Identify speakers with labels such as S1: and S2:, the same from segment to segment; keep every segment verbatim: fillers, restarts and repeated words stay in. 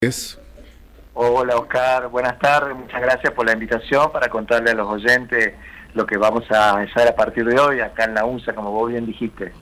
S1: Es.
S2: Hola Oscar, buenas tardes, muchas gracias por la invitación para contarle a los oyentes lo que vamos a hacer a partir de hoy acá en la U N S A, como vos bien dijiste.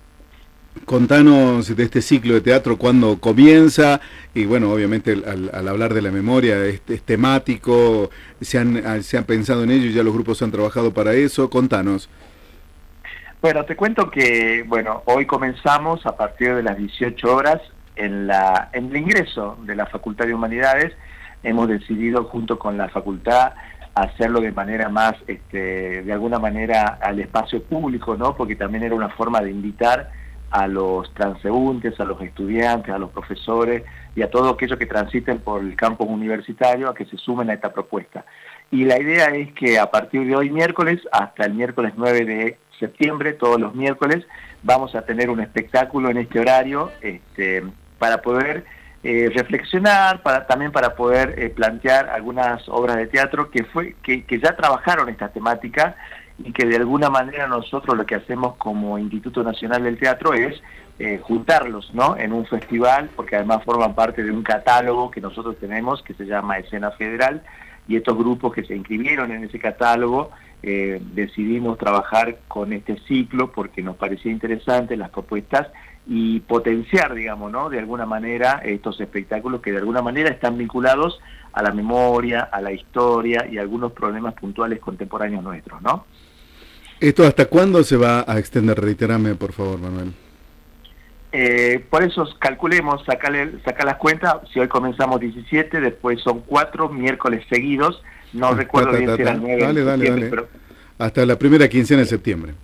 S1: Contanos de este ciclo de teatro, cuándo comienza, y bueno, obviamente al, al hablar de la memoria es, es temático, se han, se han pensado en ello y ya los grupos han trabajado para eso. Contanos.
S2: Bueno, te cuento que bueno hoy comenzamos a partir de las dieciocho horas en, la, en el ingreso de la Facultad de Humanidades. Hemos decidido junto con la facultad hacerlo de manera más, este, de alguna manera al espacio público, ¿no? Porque también era una forma de invitar a los transeúntes, a los estudiantes, a los profesores y a todos aquellos que transiten por el campus universitario a que se sumen a esta propuesta. Y la idea es que a partir de hoy miércoles hasta el miércoles nueve de septiembre, todos los miércoles, vamos a tener un espectáculo en este horario este, para poder eh, reflexionar, para, también para poder eh, plantear algunas obras de teatro que, fue, que, que ya trabajaron esta temática y que de alguna manera nosotros lo que hacemos como Instituto Nacional del Teatro es eh, juntarlos, ¿no?, en un festival, porque además forman parte de un catálogo que nosotros tenemos que se llama Escena Federal, y estos grupos que se inscribieron en ese catálogo eh, decidimos trabajar con este ciclo porque nos parecía interesante las propuestas y potenciar, digamos, ¿no?, de alguna manera estos espectáculos que de alguna manera están vinculados a la memoria, a la historia y a algunos problemas puntuales contemporáneos nuestros, ¿no?
S1: ¿Esto hasta cuándo se va a extender? Reiterame, por favor, Manuel.
S2: Eh, por eso calculemos, sacarle, sacar las cuentas, si hoy comenzamos diecisiete, después son cuatro miércoles seguidos, no ah, recuerdo ta, ta, bien ta, si eran nueve
S1: dale,
S2: de
S1: dale,
S2: septiembre,
S1: dale.
S2: Pero...
S1: Hasta la primera quincena de septiembre.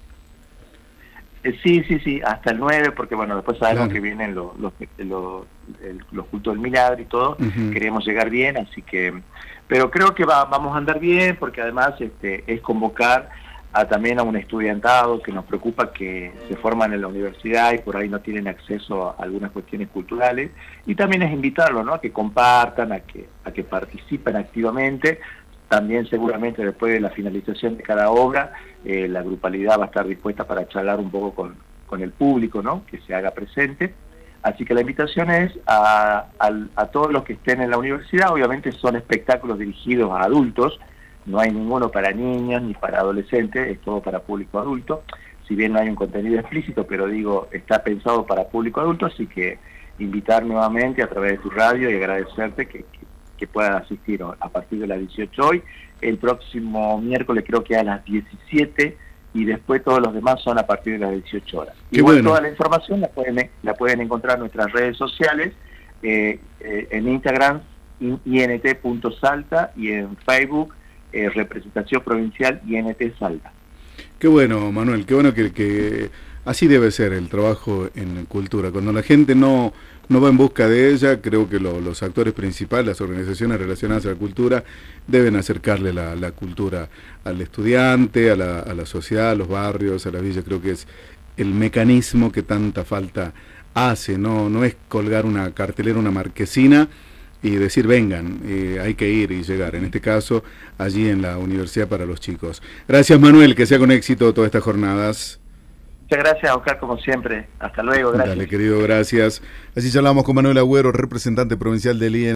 S2: Eh, sí, sí, sí, hasta el nueve, porque bueno, después sabemos
S1: claro.
S2: que vienen los, los, los, el, los cultos del milagro y todo, uh-huh. Queremos llegar bien, así que, pero creo que va, vamos a andar bien, porque además este, es convocar a, también a un estudiantado que nos preocupa que se forman en la universidad y por ahí no tienen acceso a algunas cuestiones culturales, y también es invitarlos, ¿no?, a que compartan, a que, a que participen activamente. También seguramente después de la finalización de cada obra, eh, la grupalidad va a estar dispuesta para charlar un poco con, con el público, ¿no?, que se haga presente. Así que la invitación es a, a, a todos los que estén en la universidad. Obviamente son espectáculos dirigidos a adultos, no hay ninguno para niños ni para adolescentes, es todo para público adulto. Si bien no hay un contenido explícito, pero digo, está pensado para público adulto, así que invitar nuevamente a través de tu radio y agradecerte que, que, que puedan asistir a partir de las dieciocho hoy, el próximo miércoles creo que a las diecisiete, y después todos los demás son a partir de las dieciocho horas.
S1: Qué
S2: Igual
S1: bueno.
S2: Toda la información la pueden, la pueden encontrar en nuestras redes sociales, eh, eh, en Instagram, I N T punto salta, y en Facebook, Eh, representación provincial I N T Salta.
S1: Qué bueno, Manuel, qué bueno que, que así debe ser el trabajo en cultura. Cuando la gente no, no va en busca de ella, creo que lo, los actores principales, las organizaciones relacionadas a la cultura, deben acercarle la, la cultura al estudiante, a la, a la sociedad, a los barrios, a la villa. Creo que es el mecanismo que tanta falta hace, no, no es colgar una cartelera, una marquesina, y decir vengan, eh, hay que ir y llegar, en este caso allí en la Universidad para los Chicos. Gracias, Manuel, que sea con éxito todas estas jornadas.
S2: Muchas gracias, Oscar, como siempre. Hasta luego, gracias.
S1: Dale, querido, gracias. Así charlamos con Manuel Agüero, representante provincial del I E N.